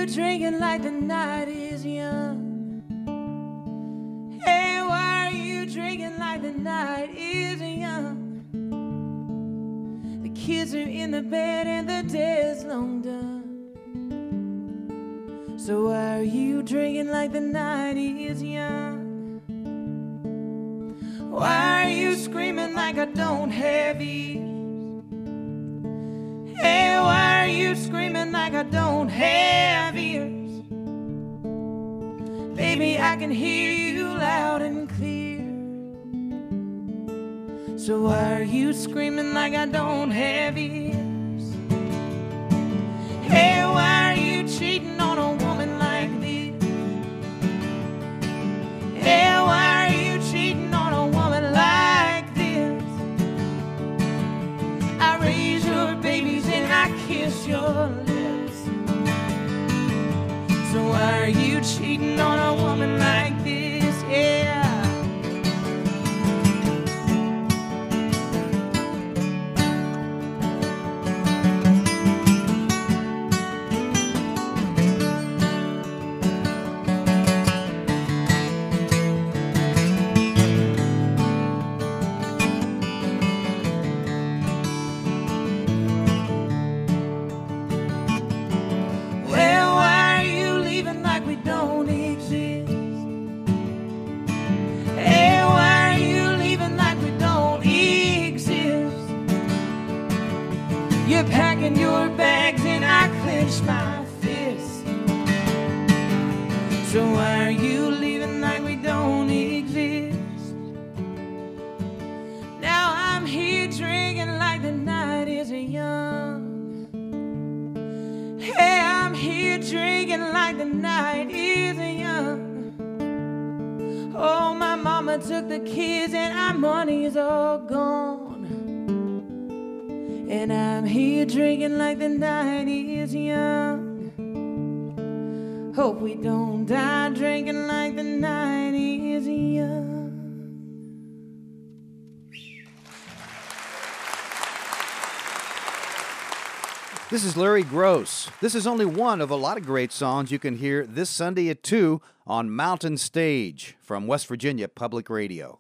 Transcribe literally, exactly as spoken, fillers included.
drinking like the night is young? Hey, why are you drinking like the night is young? The kids are in the bed and the day's long done. So why are you drinking like the night is young? Why are you screaming like I don't have ears? Hey, why are you screaming like I don't have ears? Baby, I can hear you loud and clear. So why are you screaming like I don't have ears? Hey, why are you cheating on a woman like this? Hey, why are you cheating on a woman like this? I raise your babies and I kiss your lips. So why are you cheating on a woman like this? Yeah. You're packing your bags and I clench my fist. So why are you leaving like we don't exist? Now I'm here drinking like the night is young. Hey, I'm here drinking like the night is young. Oh, my mama took the kids and our money's all gone. And I'm here drinking like the night is young. Hope we don't die drinking like the night is young. This is Larry Gross. This is only one of a lot of great songs you can hear this Sunday at two on Mountain Stage from West Virginia Public Radio.